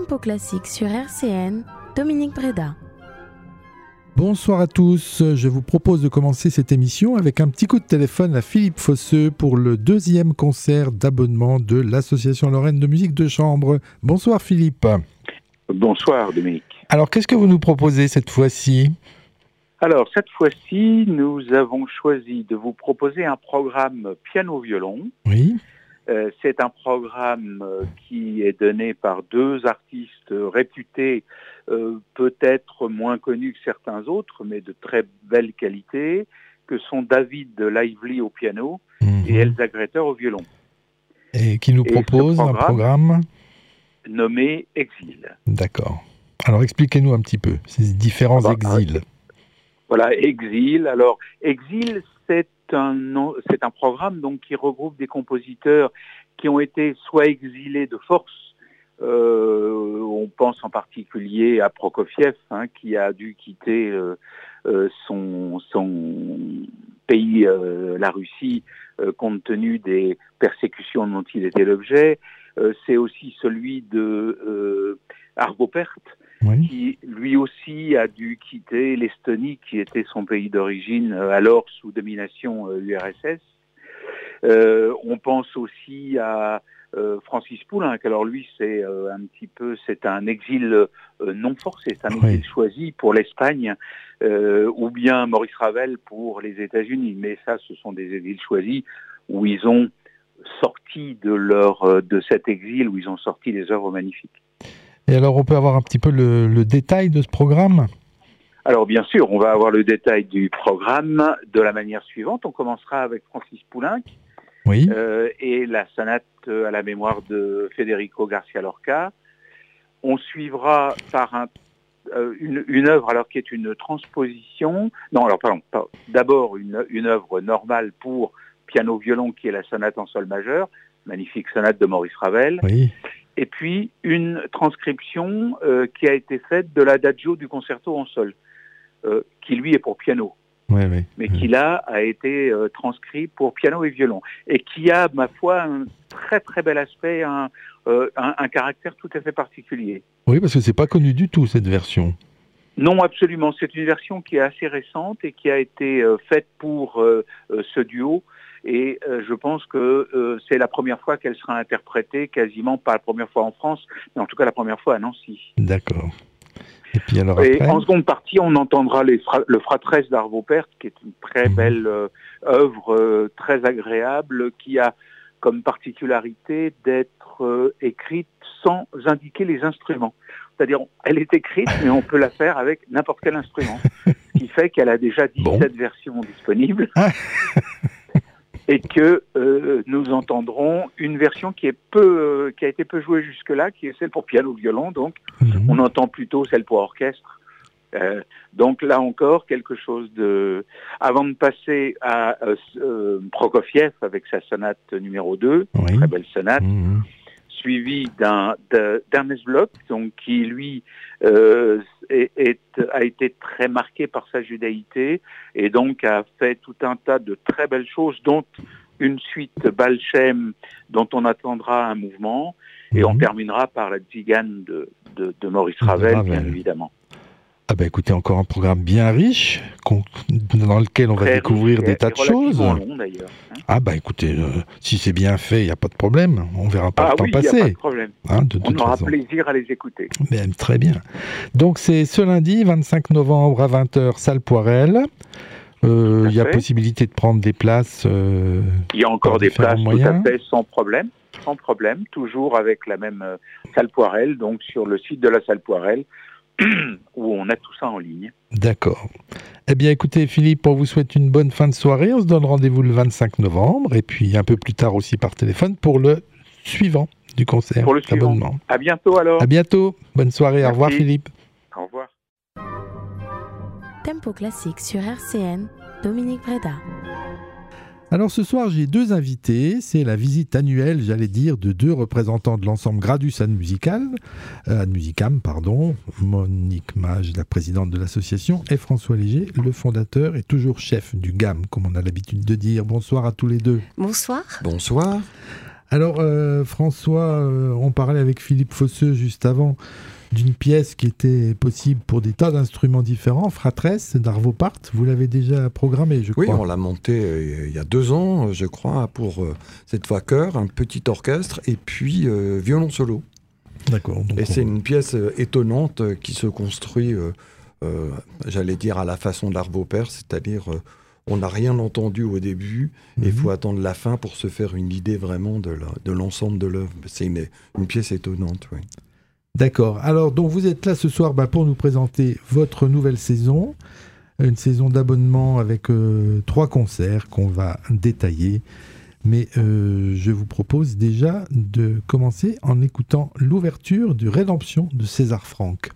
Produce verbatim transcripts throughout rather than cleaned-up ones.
Tempo classique sur R C N, Dominique Breda. Bonsoir à tous, je vous propose de commencer cette émission avec un petit coup de téléphone à Philippe Fosseux pour le deuxième concert d'abonnement de l'Association Lorraine de musique de chambre. Bonsoir Philippe. Bonsoir Dominique. Alors qu'est-ce que vous nous proposez cette fois-ci ? Alors cette fois-ci, nous avons choisi de vous proposer un programme piano-violon. Oui. Euh, c'est un programme euh, qui est donné par deux artistes réputés, euh, peut-être moins connus que certains autres, mais de très belle qualité, que sont David Lively au piano mmh. et Elsa Greter au violon. Et qui nous et propose programme, un programme nommé Exil. D'accord. Alors expliquez-nous un petit peu ces différents ah bah, exils. Voilà, Exil. Alors, Exil, c'est un, c'est un programme donc, qui regroupe des compositeurs qui ont été soit exilés de force, euh, on pense en particulier à Prokofiev, hein, qui a dû quitter euh, euh, son, son pays, euh, la Russie, euh, compte tenu des persécutions dont il était l'objet. Euh, c'est aussi celui de euh, Arvo Pärt, oui. qui lui aussi a dû quitter l'Estonie, qui était son pays d'origine, alors sous domination U R S S. Euh, on pense aussi à euh, Francis Poulenc. Alors lui, c'est euh, un petit peu, c'est un exil euh, non forcé, c'est un exil oui. choisi pour l'Espagne, euh, ou bien Maurice Ravel pour les États-Unis. Mais ça, ce sont des exils choisis où ils ont sorti de leur de cet exil, où ils ont sorti des œuvres magnifiques. Et alors, on peut avoir un petit peu le, le détail de ce programme ? Alors, bien sûr, on va avoir le détail du programme de la manière suivante. On commencera avec Francis Poulenc oui. euh, et la sonate à la mémoire de Federico Garcia Lorca. On suivra par un, euh, une, une œuvre alors qui est une transposition. Non, alors pardon. pardon d'abord une, une œuvre normale pour piano-violon qui est la sonate en sol majeur, magnifique sonate de Maurice Ravel. Oui. Et puis une transcription euh, qui a été faite de l'adagio du concerto en sol, euh, qui lui est pour piano, oui, oui, mais oui. qui là a été euh, transcrit pour piano et violon, et qui a, ma foi, un très très bel aspect, un, euh, un, un caractère tout à fait particulier. Oui, parce que c'est pas connu du tout cette version. Non, absolument. C'est une version qui est assez récente et qui a été euh, faite pour euh, euh, ce duo. Et euh, je pense que euh, c'est la première fois qu'elle sera interprétée, quasiment pas la première fois en France, mais en tout cas la première fois à Nancy. D'accord. Et puis alors et après... en seconde partie, on entendra les fra- le Fratresse d'Arvo Pärt, qui est une très mmh. belle euh, œuvre, euh, très agréable, qui a comme particularité d'être euh, écrite sans indiquer les instruments. C'est-à-dire, elle est écrite, mais on peut la faire avec n'importe quel instrument. Ce qui fait qu'elle a déjà dix-sept bon. versions disponibles. Et que euh, nous entendrons une version qui est peu, euh, qui a été peu jouée jusque-là, qui est celle pour piano-violon. Donc, mmh. on entend plutôt celle pour orchestre. Euh, donc là encore, quelque chose de... Avant de passer à euh, euh, Prokofiev avec sa sonate numéro deux, oui. très belle sonate, mmh. suivi d'un, de, d'Ernest Bloch, donc qui lui euh, est, est, a été très marqué par sa judaïté et donc a fait tout un tas de très belles choses, dont une suite Baal Shem dont on attendra un mouvement, et mmh. on terminera par la Tzigane de, de, de Maurice Ravel, Ravel, bien évidemment. Ah ben écoutez, encore un programme bien riche, dans lequel on va Très découvrir riche, des tas de choses. Long, d'ailleurs, hein. Ah ben écoutez, euh, si c'est bien fait, il n'y a pas de problème. On verra pas ah le temps oui, passer. Il n'y a pas de problème. Hein, de on aura façon. plaisir à les écouter. Ben, très bien. Donc c'est ce lundi, vingt-cinq novembre à vingt heures, salle Poirel. Euh, il y a fait. possibilité de prendre des places. Euh, il y a encore des places moyens. Tout à fait sans problème. Sans problème, toujours avec la même euh, salle Poirel, donc sur le site de la salle Poirel, où on a tout ça en ligne. D'accord. Eh bien, écoutez, Philippe, on vous souhaite une bonne fin de soirée. On se donne rendez-vous le vingt-cinq novembre, et puis un peu plus tard aussi par téléphone pour le suivant du concert. Pour le suivant. À bientôt alors. À bientôt. Bonne soirée. Merci. Au revoir, Philippe. Au revoir. Tempo classique sur R C N, Dominique Breda. Alors ce soir, j'ai deux invités. C'est la visite annuelle, j'allais dire, de deux représentants de l'ensemble Gradus Ad Musicam, euh, Ad Musicam, pardon, Monique Mage, la présidente de l'association, et François Léger, le fondateur et toujours chef du G A M, comme on a l'habitude de dire. Bonsoir à tous les deux. Bonsoir. Bonsoir. Alors, euh, François, euh, on parlait avec Philippe Fosseux juste avant d'une pièce qui était possible pour des tas d'instruments différents, Fratresse d'Arvo Pärt. Vous l'avez déjà programmé, je crois. Oui, on l'a monté euh, il y a deux ans, je crois, pour euh, cette fois chœur, un petit orchestre et puis euh, violon solo. D'accord. Et on... c'est une pièce euh, étonnante euh, qui se construit, euh, euh, j'allais dire, à la façon d'Arvo Pärt, c'est-à-dire... Euh, on n'a rien entendu au début, et il mm-hmm. faut attendre la fin pour se faire une idée vraiment de, la, de l'ensemble de l'œuvre. C'est une, une pièce étonnante, oui. D'accord. Alors, donc, vous êtes là ce soir bah, pour nous présenter votre nouvelle saison, une saison d'abonnement avec euh, trois concerts qu'on va détailler. Mais euh, je vous propose déjà de commencer en écoutant l'ouverture du Rédemption de César Franck.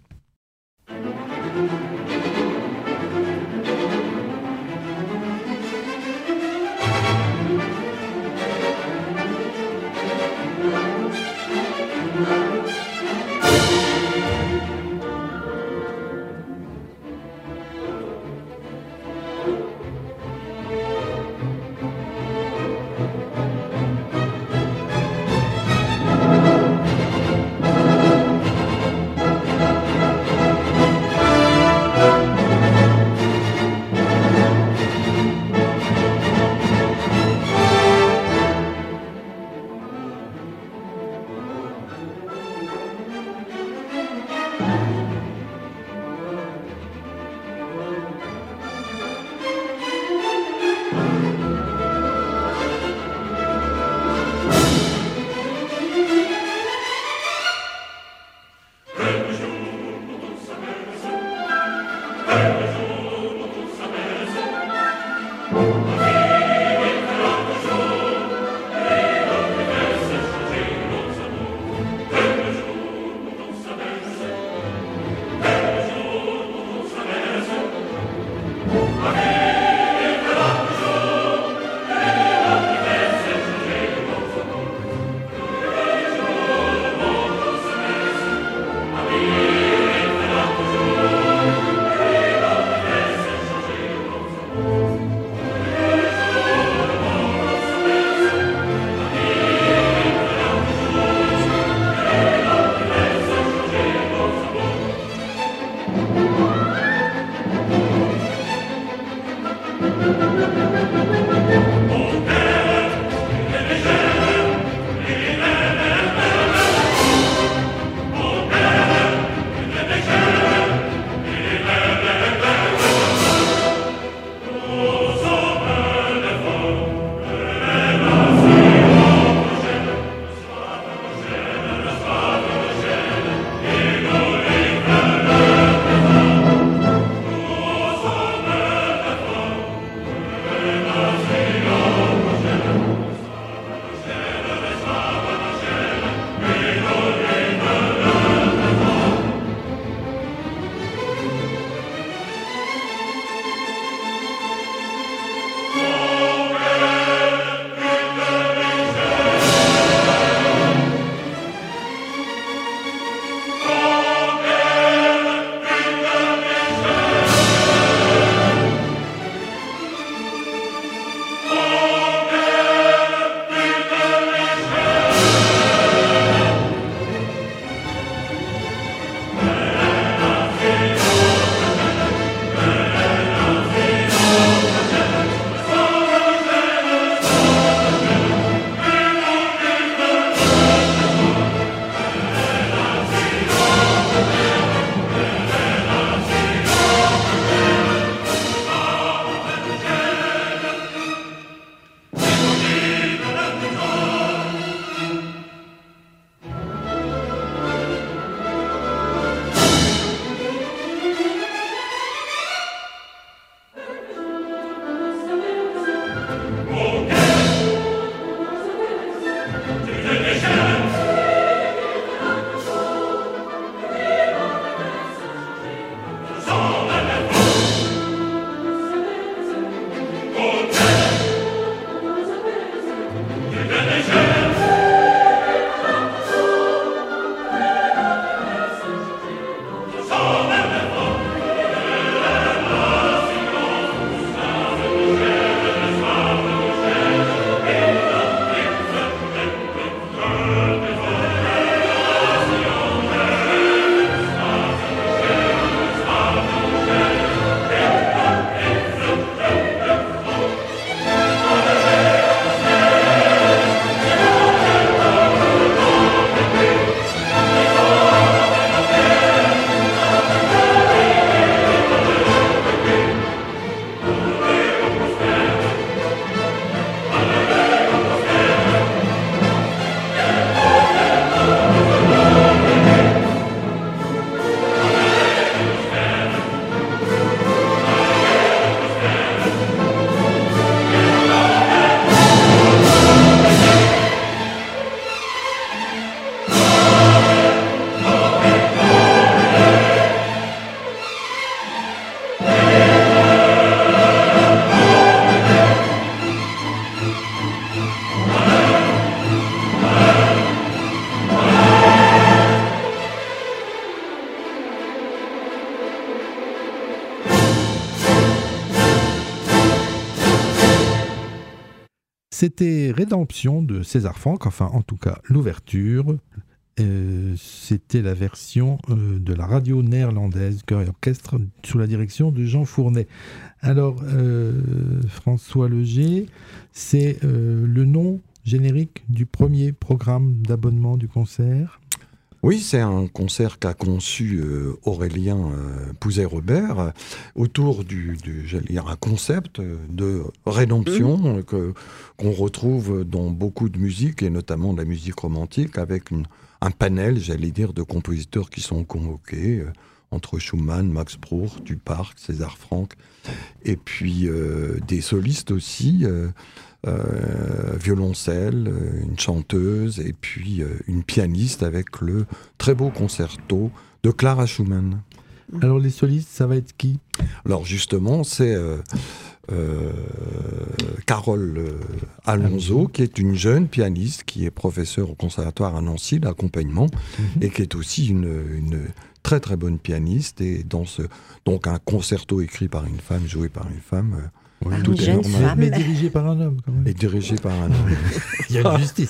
c'était Rédemption de César Franck, enfin en tout cas l'ouverture. Euh, c'était la version euh, de la radio néerlandaise, chœur et orchestre, sous la direction de Jean Fournet. Alors, euh, François Leger, c'est euh, le nom générique du premier programme d'abonnement du concert. Oui, c'est un concert qu'a conçu euh, Aurélien euh, Pouzet-Robert euh, autour du, du, j'allais dire, un concept de rédemption mmh. que, qu'on retrouve dans beaucoup de musique, et notamment de la musique romantique, avec une, un panel, j'allais dire, de compositeurs qui sont convoqués, euh, entre Schumann, Max Bruch, Duparc, César Franck, et puis euh, des solistes aussi, euh, Euh, violoncelle, une chanteuse et puis euh, une pianiste avec le très beau concerto de Clara Schumann. Alors les solistes, ça va être qui ? Alors justement, c'est euh, euh, Carole euh, Alonso, qui est une jeune pianiste qui est professeure au conservatoire à Nancy d'accompagnement mm-hmm. et qui est aussi une, une très très bonne pianiste, et dans ce, donc un concerto écrit par une femme, joué par une femme. Euh, Oui, tout est normal. Mais dirigé par un homme, quand même. Et dirigé par un homme. Il y a une justice.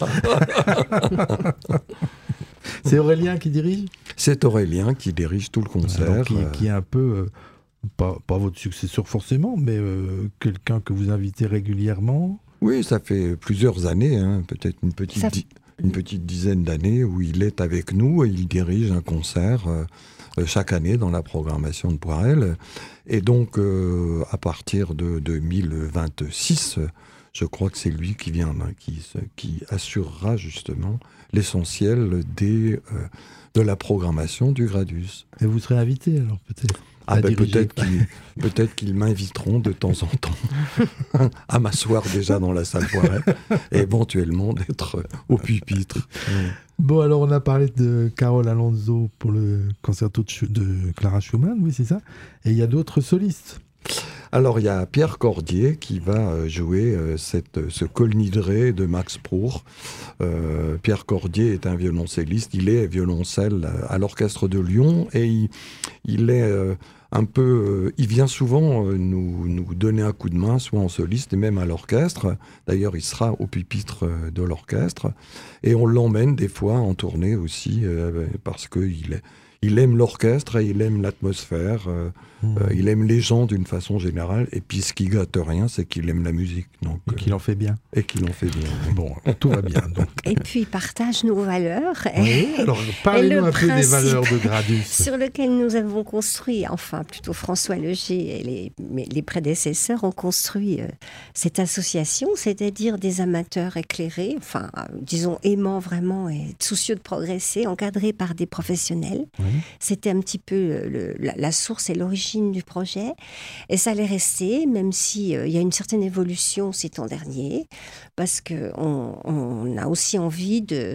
C'est Aurélien qui dirige ? C'est Aurélien qui dirige tout le concert. Alors, qui, qui est un peu, euh, pas, pas votre successeur forcément, mais euh, quelqu'un que vous invitez régulièrement ? Oui, ça fait plusieurs années, hein, peut-être une petite, di- une petite dizaine d'années où il est avec nous et il dirige un concert euh, chaque année dans la programmation de Poirel. Et donc, euh, à partir de deux mille vingt-six, je crois que c'est lui qui vient, hein, qui, qui assurera justement l'essentiel des, euh, de la programmation du Gradus. Et vous serez invité alors, peut-être ? Ah ben peut-être, qu'ils, peut-être qu'ils m'inviteront de temps en temps à m'asseoir déjà dans la salle Poirel et éventuellement d'être au pupitre. Bon, alors on a parlé de Carole Alonso pour le concerto de, de Clara Schumann, oui c'est ça. Et il y a d'autres solistes. Alors il y a Pierre Cordier qui va jouer euh, cette, ce Col Nidré de Max Bruch. Euh, Pierre Cordier est un violoncelliste, il est violoncelle à l'Orchestre de Lyon et il, il est euh, un peu, euh, il vient souvent euh, nous, nous donner un coup de main, soit en soliste et même à l'orchestre. D'ailleurs, il sera au pupitre euh, de l'orchestre et on l'emmène des fois en tournée aussi euh, parce qu'il est Il aime l'orchestre et il aime l'atmosphère, euh, mmh. euh, il aime les gens d'une façon générale, et puis ce qui gâte rien, c'est qu'il aime la musique. Donc, et qu'il en fait bien. Et qu'il en fait bien. Bon, tout va bien. Donc. Et puis il partage nos valeurs. Oui, alors parlez-nous un peu des valeurs de Gradus. Sur lequel nous avons construit, enfin plutôt François Leger et les, les prédécesseurs ont construit euh, cette association, c'est-à-dire des amateurs éclairés, enfin euh, disons aimants vraiment et soucieux de progresser, encadrés par des professionnels. Oui. C'était un petit peu le, la, la source et l'origine du projet. Et ça allait rester, même s'il euh, y a une certaine évolution ces temps derniers, parce qu'on on a aussi envie de,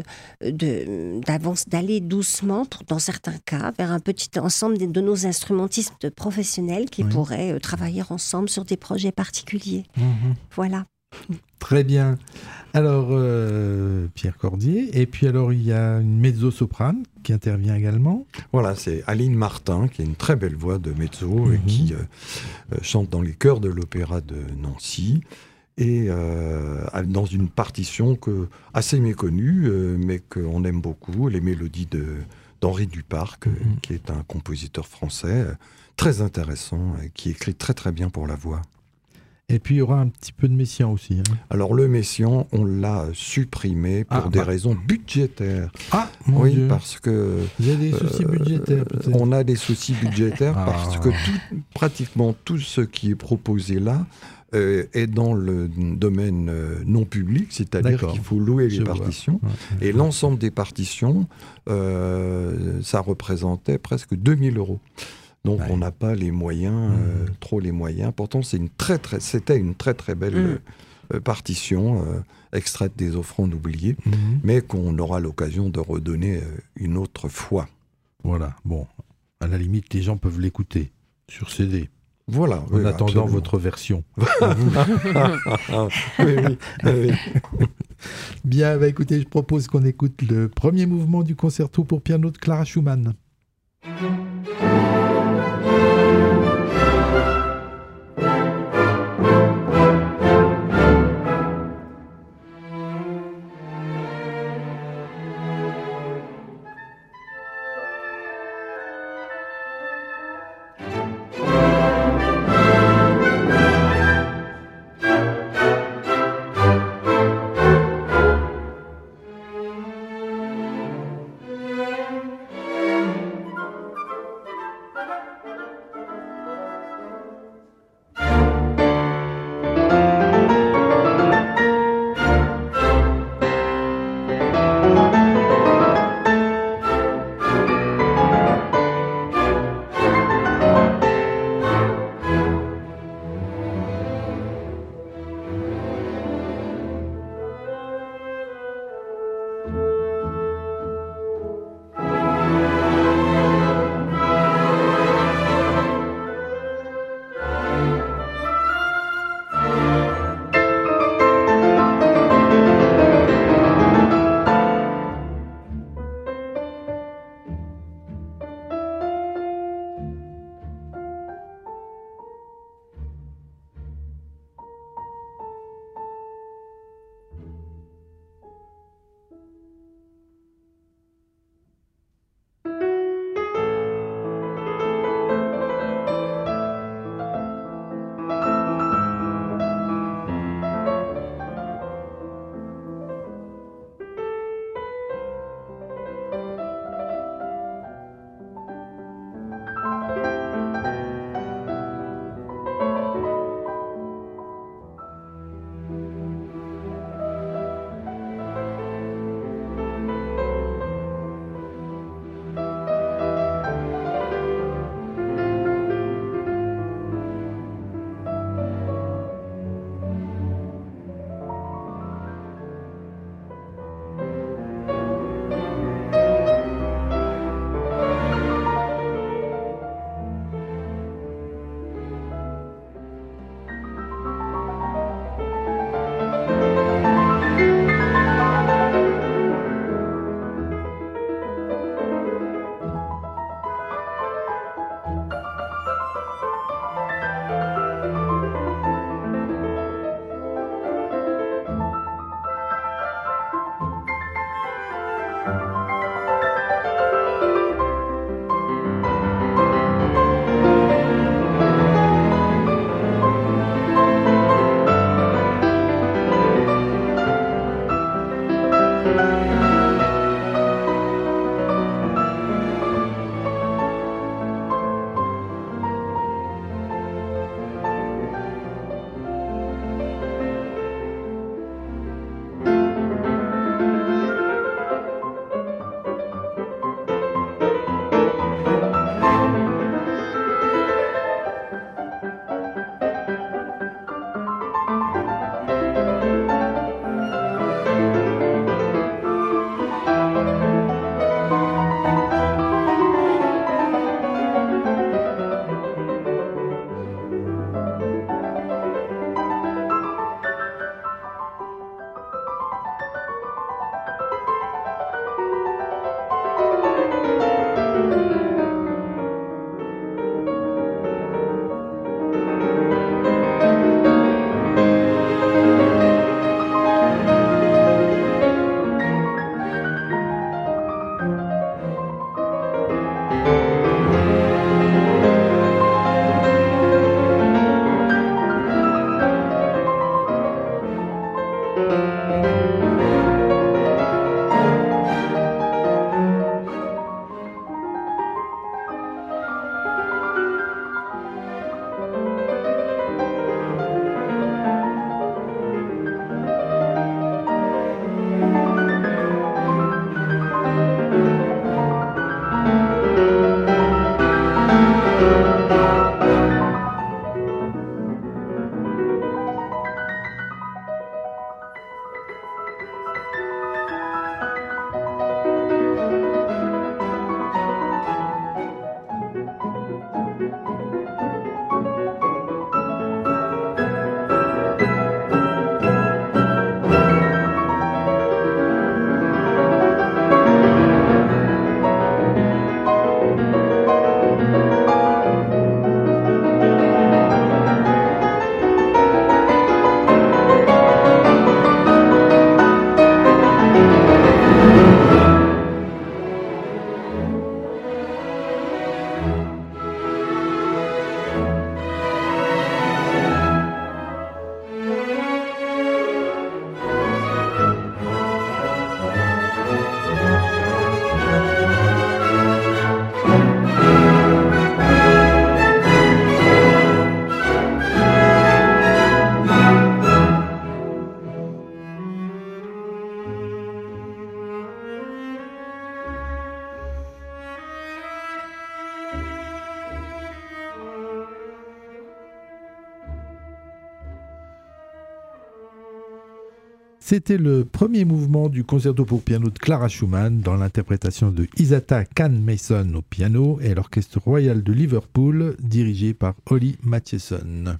de, d'aller doucement, pour, dans certains cas, vers un petit ensemble de, de nos instrumentistes professionnels qui oui. pourraient euh, travailler ensemble sur des projets particuliers. Mmh. Voilà. Très bien. Alors, euh, Pierre Cordier. Et puis alors, il y a une mezzo-soprane qui intervient également. Voilà, c'est Aline Martin, qui a une très belle voix de mezzo mm-hmm. et qui euh, chante dans les chœurs de l'opéra de Nancy. Et euh, dans une partition que, assez méconnue, euh, mais qu'on aime beaucoup, les mélodies de, d'Henri Duparc, mm-hmm. euh, qui est un compositeur français euh, très intéressant, et qui écrit très très bien pour la voix. Et puis il y aura un petit peu de Messiaen aussi. Hein. Alors le Messiaen, on l'a supprimé pour ah, des bah. raisons budgétaires. Ah, mon oui, Dieu. parce que... Il y a des euh, soucis budgétaires peut-être. On a des soucis budgétaires ah. parce que tout, pratiquement tout ce qui est proposé là euh, est dans le domaine euh, non public, c'est-à-dire D'accord. qu'il faut louer les Je partitions. Ouais, et l'ensemble des partitions, euh, ça représentait presque deux mille euros. Donc ouais. on n'a pas les moyens, mmh. euh, trop les moyens. Pourtant, c'est une très, très, c'était une très très belle mmh. euh, partition, euh, extraite des offrandes oubliées, mmh. mais qu'on aura l'occasion de redonner euh, une autre fois. Voilà, bon, à la limite, les gens peuvent l'écouter sur C D. Voilà. En oui, attendant absolument. votre version. oui, oui, oui. Bien, bah, écoutez, je propose qu'on écoute le premier mouvement du concerto pour piano de Clara Schumann. C'était le premier mouvement du concerto pour piano de Clara Schumann dans l'interprétation de Isata Kahn-Mason au piano et l'Orchestre Royal de Liverpool dirigé par Olly Mathieson.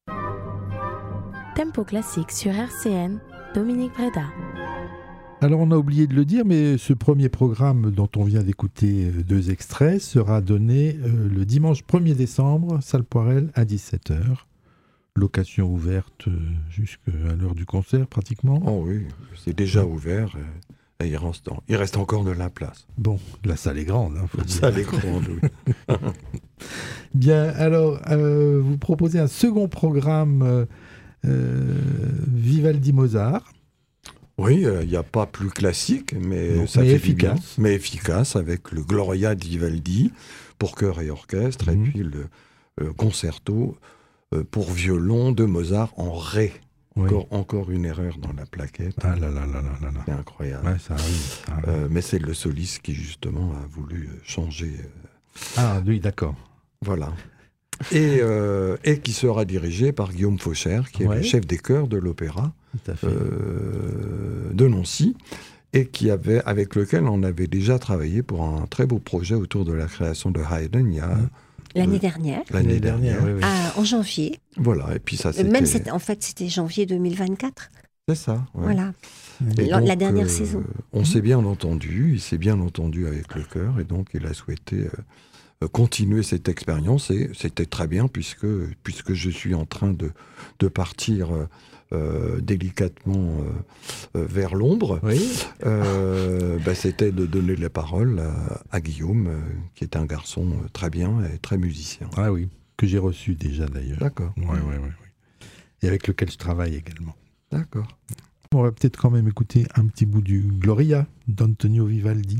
Tempo classique sur R C N, Dominique Breda. Alors on a oublié de le dire, mais ce premier programme dont on vient d'écouter deux extraits sera donné euh, le dimanche premier décembre, salle Poirel à dix-sept heures. Location ouverte jusqu'à l'heure du concert pratiquement. Oh oui, c'est déjà ouvert et il reste, il reste encore de la place. Bon, la salle est grande. Hein, faut la dire. salle est grande, oui. Bien, alors, euh, vous proposez un second programme euh, euh, Vivaldi-Mozart. Oui, il euh, n'y a pas plus classique, mais non, ça mais fait efficace. du bien, mais efficace, avec le Gloria di Vivaldi pour chœur et orchestre, mmh. et puis le euh, concerto euh, pour violon de Mozart en ré. Oui. Encore, encore une erreur dans la plaquette. Ah là là là là là là. C'est incroyable. Ouais, ça arrive, ça arrive. Euh, mais c'est le soliste qui, justement, a voulu changer. Euh... Ah oui, d'accord. Voilà. Et, euh, et qui sera dirigé par Guillaume Faucher, qui est ouais. le chef des chœurs de l'opéra euh, de Nancy, et qui avait, avec lequel on avait déjà travaillé pour un très beau projet autour de la création de Haydn il y a... Mmh. L'année dernière. L'année dernière, oui, oui. Ah, en janvier. Voilà, et puis ça c'était... Même, c'était, en fait, c'était janvier deux mille vingt-quatre. C'est ça, ouais. Voilà. Et la, donc, la dernière euh, saison. On mmh. s'est bien entendu, il s'est bien entendu avec le chœur, et donc il a souhaité euh, continuer cette expérience, et c'était très bien, puisque, puisque je suis en train de, de partir... Euh, Euh, délicatement euh, euh, vers l'ombre, oui. euh, bah, c'était de donner la parole à, à Guillaume, euh, qui est un garçon euh, très bien et très musicien. Ah oui, que j'ai reçu déjà d'ailleurs. D'accord. Ouais, ouais, ouais, ouais. Et avec lequel je travaille également. D'accord. On va peut-être quand même écouter un petit bout du Gloria d'Antonio Vivaldi.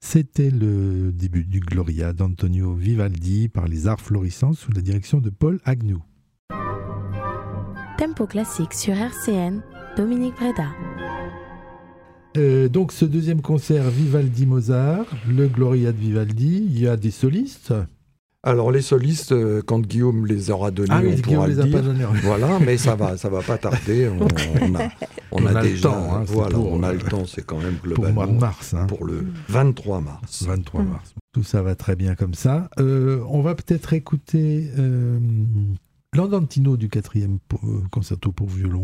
C'était le début du Gloria d'Antonio Vivaldi par les Arts Florissants sous la direction de Paul Agnew. Tempo classique sur R C N, Dominique Breda. Euh, donc ce deuxième concert Vivaldi-Mozart, le Gloria de Vivaldi, il y a des solistes. Alors les solistes, euh, quand Guillaume les aura donnés, ah, oui, on Guillaume pourra les le a dire. Pas donnés. Voilà, mais ça va, ça va pas tarder. On, on a, on on a a déjà, le temps. Hein, voilà, pour, on a le temps. C'est quand même pour le globalement mois de mars. Hein. Pour le vingt-trois mars. vingt-trois mars. Tout ça va très bien comme ça. Euh, on va peut-être écouter euh, l'Andantino du quatrième concerto pour violon.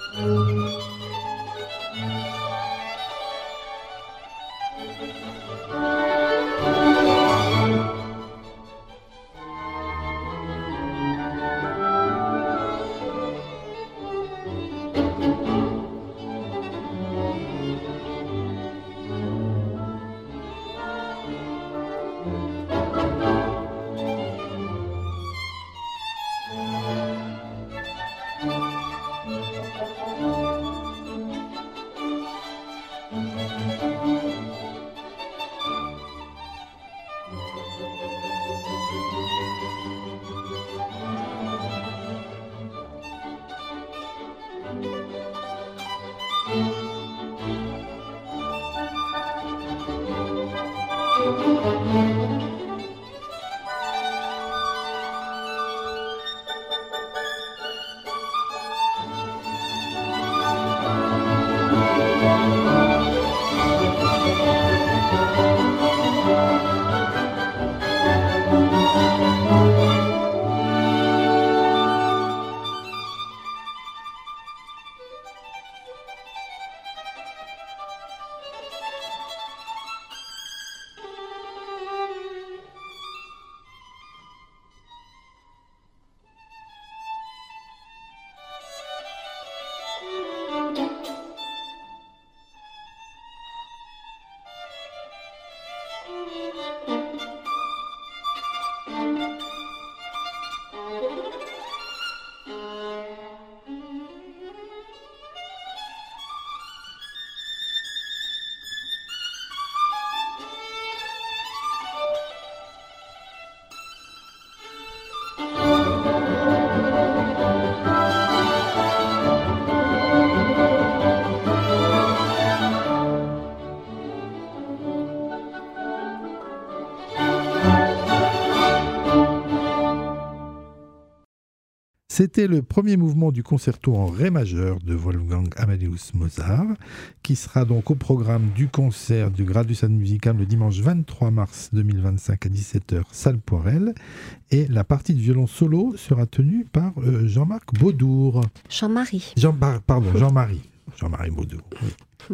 C'était le premier mouvement du concerto en ré majeur de Wolfgang Amadeus Mozart, qui sera donc au programme du concert du Gradus ad Musicam le dimanche vingt-trois mars deux mille vingt-cinq à dix-sept heures, salle Poirel. Et la partie de violon solo sera tenue par euh, Jean-Marc Beaudour. Jean-Marie. Jean, pardon, Jean-Marie. Jean-Marie Beaudour. Oui.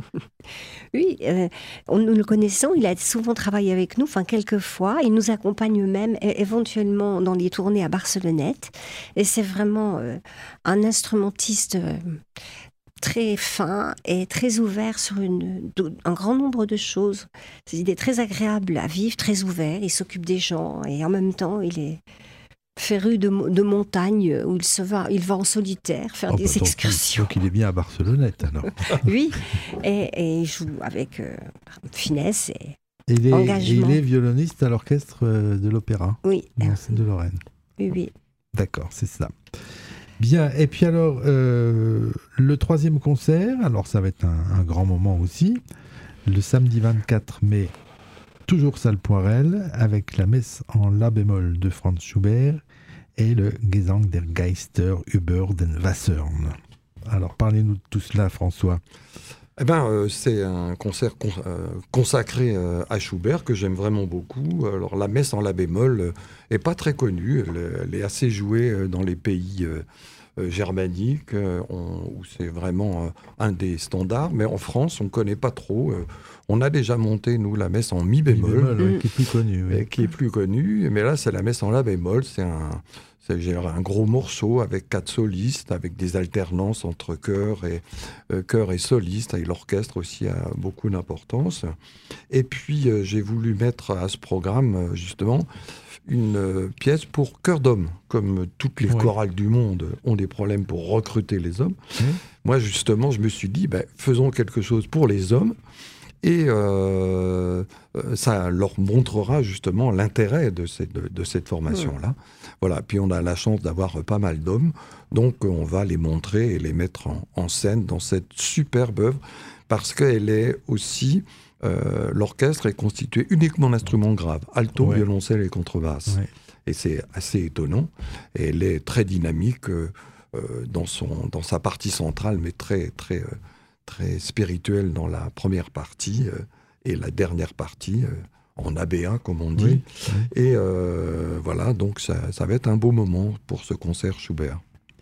Oui, euh, on, nous le connaissons, il a souvent travaillé avec nous, enfin quelques fois, il nous accompagne même é- éventuellement dans les tournées à Barcelonnette, et c'est vraiment euh, un instrumentiste euh, très fin et très ouvert sur une, un grand nombre de choses. Il est très agréable à vivre, très ouvert, il s'occupe des gens, et en même temps il est féru de, de montagne où il, se va, il va en solitaire faire oh, des bah, donc, excursions. Donc il est bien à Barcelonnette alors. Oui, et, et il joue avec euh, finesse et Et il, est, et engagement. il est violoniste à l'orchestre de l'Opéra. Oui. De Lorraine. Oui, oui. D'accord, c'est ça. Bien, et puis alors, euh, le troisième concert, alors ça va être un, un grand moment aussi, le samedi vingt-quatre mai, toujours salle Poirel, avec la messe en la bémol de Franz Schubert et le Gesang der Geister über den Wassern. Alors, parlez-nous de tout cela, François. Eh ben, euh, c'est un concert con- euh, consacré euh, à Schubert que j'aime vraiment beaucoup. Alors, la messe en la bémol euh, est pas très connue. Elle, elle est assez jouée euh, dans les pays euh, euh, germaniques euh, on, où c'est vraiment euh, un des standards. Mais en France, on connaît pas trop. Euh, on a déjà monté, nous, la messe en mi bémol, Mi bémol, oui, qui est plus connue. Oui. et qui est plus connue. Mais là, c'est la messe en la bémol. C'est un... C'est un gros morceau avec quatre solistes, avec des alternances entre chœur et, euh, chœur et soliste, et l'orchestre aussi a beaucoup d'importance. Et puis, euh, j'ai voulu mettre à ce programme, euh, justement, une euh, pièce pour chœur d'hommes. Comme toutes les Oui. chorales du monde ont des problèmes pour recruter les hommes. Oui. Moi, justement, je me suis dit, ben, faisons quelque chose pour les hommes. Et euh, ça leur montrera justement l'intérêt de cette, de, de cette formation-là. Mmh. Voilà. Puis on a la chance d'avoir pas mal d'hommes, donc on va les montrer et les mettre en, en scène dans cette superbe œuvre, parce qu'elle est aussi... Euh, l'orchestre est constitué uniquement d'instruments graves, alto, ouais. violoncelle et contrebasse. Ouais. Et c'est assez étonnant. Et elle est très dynamique euh, dans, son, dans sa partie centrale, mais très... très euh, très spirituel dans la première partie euh, et la dernière partie euh, en A B A, comme on dit. Oui, oui. Et euh, voilà, donc ça, ça va être un beau moment pour ce concert Schubert.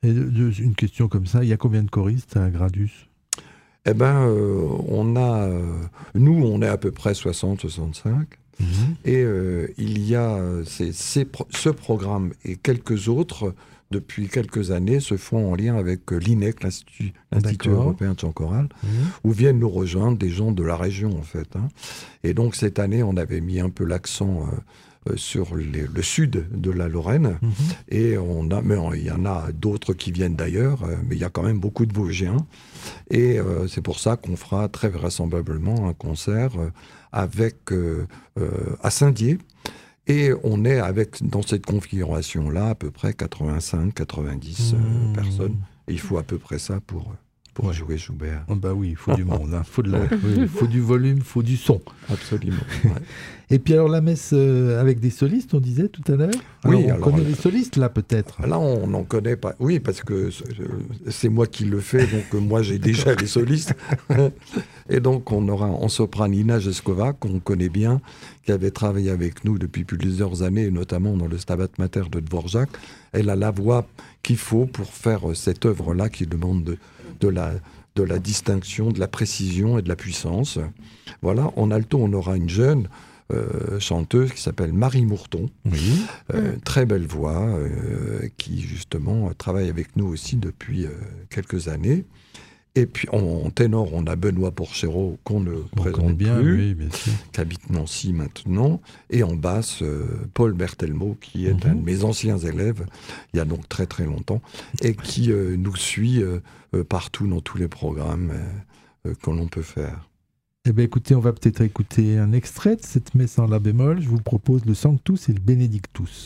Et de, de, une question comme ça, il y a combien de choristes à Gradus ? Eh bien, euh, on a... Euh, nous, on est à peu près soixante à soixante-cinq. Mmh. Et euh, il y a ces, ces, ce programme et quelques autres, depuis quelques années, se font en lien avec l'I N E C, l'Institut, l'Institut européen de chant choral, mmh. où viennent nous rejoindre des gens de la région, en fait. Hein. Et donc, cette année, on avait mis un peu l'accent... Euh, Euh, sur les, le sud de la Lorraine, mmh. et on a, mais il y en a d'autres qui viennent d'ailleurs, euh, mais il y a quand même beaucoup de Vosgiens, et euh, c'est pour ça qu'on fera très vraisemblablement un concert euh, avec euh, euh, à Saint-Dié, et on est avec dans cette configuration-là à peu près quatre-vingt-cinq quatre-vingt-dix mmh. euh, personnes, et il faut à peu près ça pour pour ouais. jouer Schubert. Oh bah oui, il faut du monde, il hein. faut, oui, faut du volume, il faut du son. Absolument. Ouais. Et puis alors la messe euh, avec des solistes, on disait tout à l'heure. Alors, oui, on alors, connaît euh, les solistes là peut-être. Là, on n'en connaît pas. Oui, parce que c'est moi qui le fais, donc euh, moi j'ai déjà les solistes. Et donc on aura en soprane Ina Jeskova, qu'on connaît bien, qui avait travaillé avec nous depuis plusieurs années, notamment dans le Stabat Mater de Dvorak. Elle a la voix qu'il faut pour faire cette œuvre-là qui demande de, de, la, de la distinction, de la précision et de la puissance. Voilà, en alto, on aura une jeune euh, chanteuse qui s'appelle Marie Mourton, oui. euh, très belle voix, euh, qui justement travaille avec nous aussi depuis euh, quelques années. Et puis en, en ténor, on a Benoît Porchero, qu'on ne on présente bien, plus, oui, bien sûr. qui habite Nancy maintenant. Et en basse, euh, Paul Berthelmot, qui est mm-hmm. un de mes anciens élèves, il y a donc très très longtemps, et qui euh, nous suit euh, euh, partout dans tous les programmes euh, euh, que l'on peut faire. Eh bien écoutez, on va peut-être écouter un extrait de cette messe en la bémol. Je vous propose le Sanctus et le Benedictus.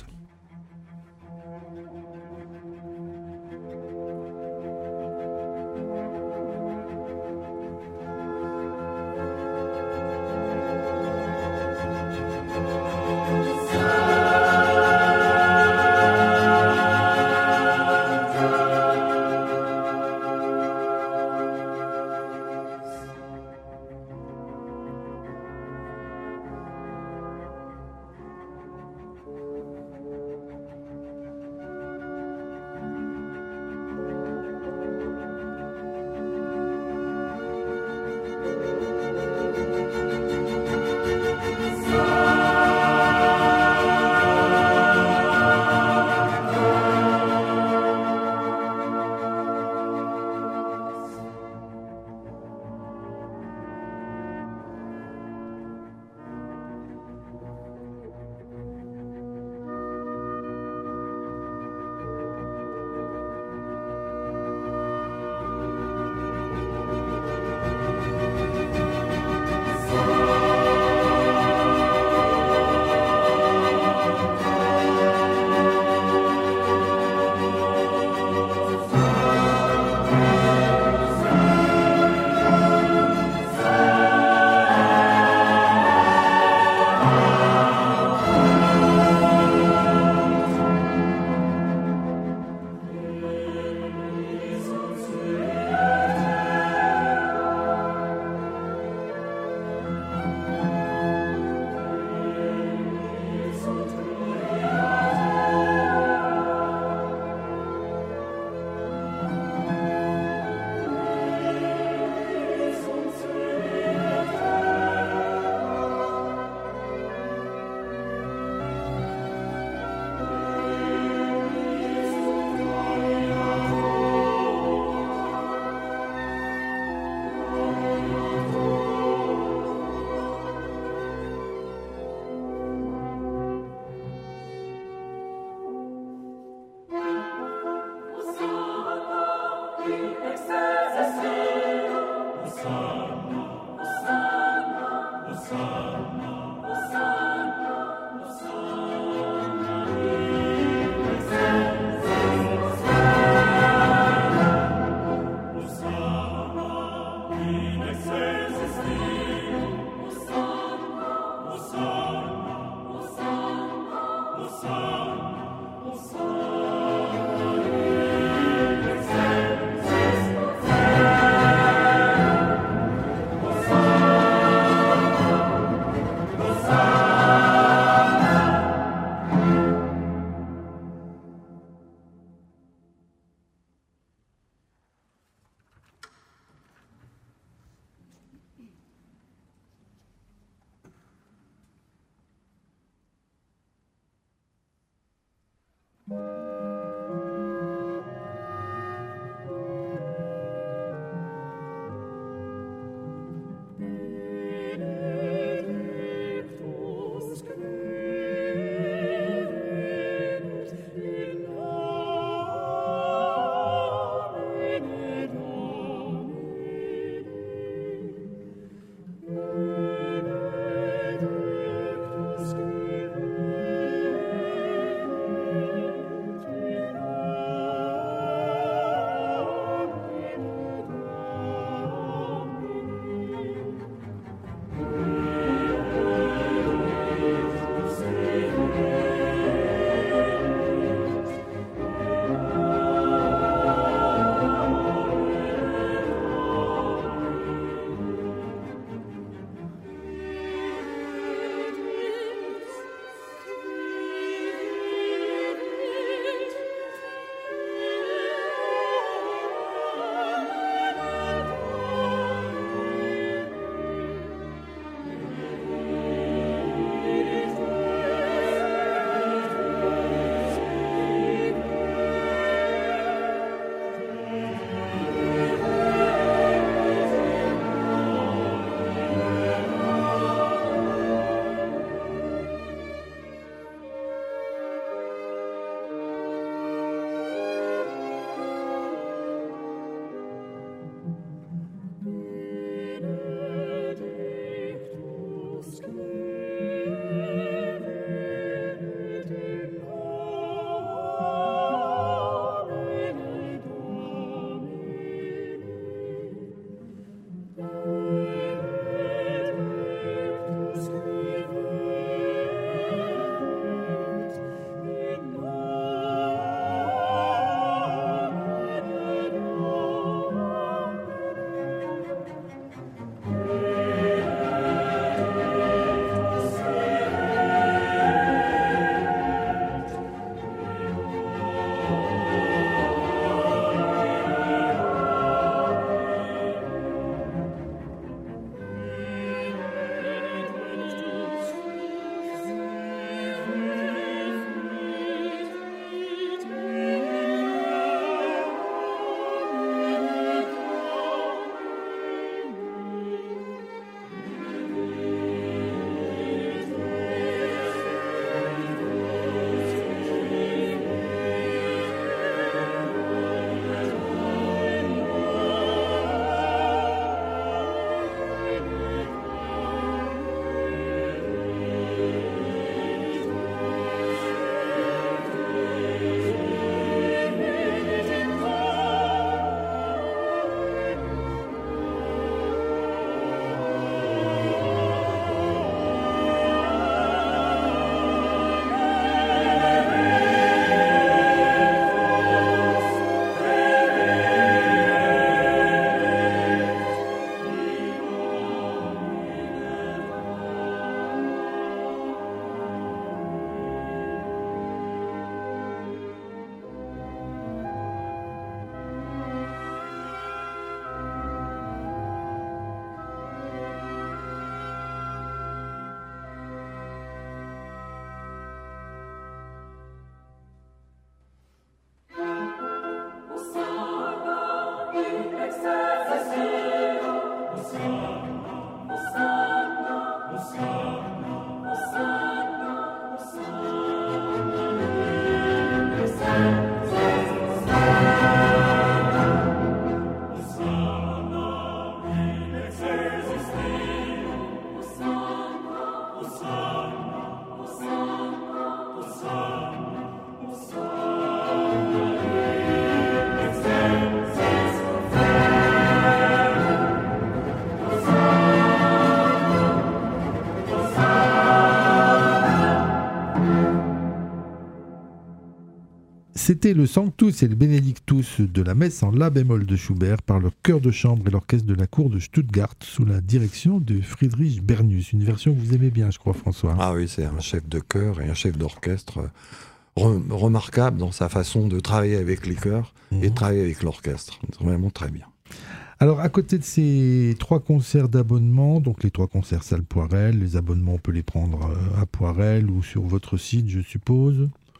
C'était le Sanctus et le Benedictus de la messe en la bémol de Schubert par le chœur de chambre et l'orchestre de la cour de Stuttgart sous la direction de Friedrich Bernius. Une version que vous aimez bien, je crois, François. Ah oui, c'est un chef de chœur et un chef d'orchestre re- remarquable dans sa façon de travailler avec les chœurs mmh. et de travailler avec l'orchestre. C'est vraiment très bien. Alors, à côté de ces trois concerts d'abonnement, donc les trois concerts salle Poirel, les abonnements, on peut les prendre à Poirel ou sur votre site, je suppose.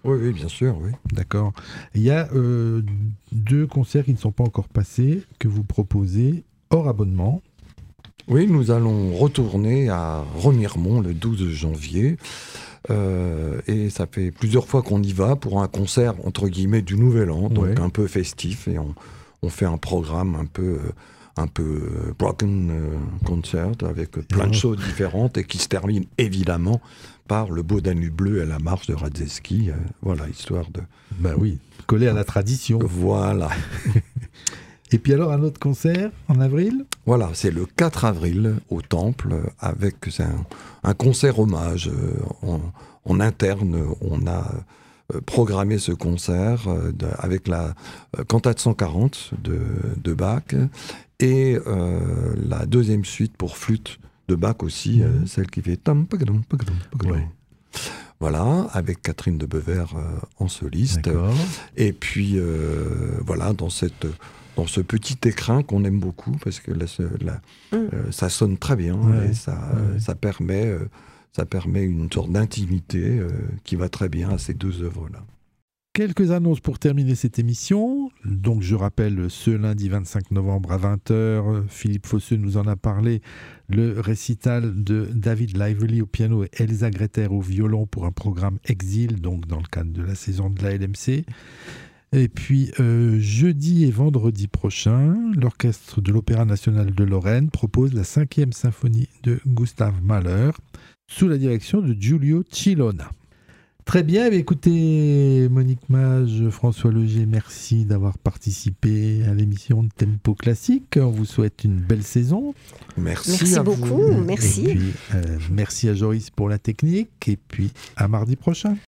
Oui, oui, bien sûr, oui. D'accord. Il y a euh, deux concerts qui ne sont pas encore passés, que vous proposez hors abonnement. Oui, nous allons retourner à Remiremont le douze janvier. Euh, et ça fait plusieurs fois qu'on y va pour un concert, entre guillemets, du Nouvel An, donc ouais. un peu festif. Et on, on fait un programme un peu... Euh, un peu euh, broken euh, concert avec plein de choses différentes et qui se termine évidemment par le Beau Danube bleu et la marche de Radzeski. Euh, voilà, histoire de... Ben oui, coller à la tradition. Voilà. Et puis alors un autre concert en avril ? Voilà, c'est le quatre avril au Temple avec c'est un, un concert hommage. Euh, en, en interne, on a... programmer ce concert euh, de, avec la euh, cantate cent quarante de, de Bach et euh, la deuxième suite pour flûte de Bach aussi, mmh. euh, celle qui fait tam pagadum pagadum pagadum. Ouais. Voilà, avec Catherine de Bever euh, en soliste. D'accord. Et puis euh, voilà, dans cette dans ce petit écrin qu'on aime beaucoup parce que la, la, mmh. euh, ça sonne très bien ouais. et ça ouais. ça permet euh, Ça permet une sorte d'intimité euh, qui va très bien à ces deux œuvres-là. Quelques annonces pour terminer cette émission. Donc, je rappelle, ce lundi vingt-cinq novembre à vingt heures, Philippe Fosseux nous en a parlé, le récital de David Lively au piano et Elsa Greter au violon pour un programme Exil, donc dans le cadre de la saison de la L M C. Et puis, euh, jeudi et vendredi prochain, l'Orchestre de l'Opéra National de Lorraine propose la cinquième symphonie de Gustav Mahler, sous la direction de Giulio Cillona. Très bien, écoutez, Monique Mage, François Leger, merci d'avoir participé à l'émission de Tempo Classique. On vous souhaite une belle saison. Merci, merci à beaucoup, vous. merci. Et puis, euh, merci à Joris pour la technique, et puis à mardi prochain.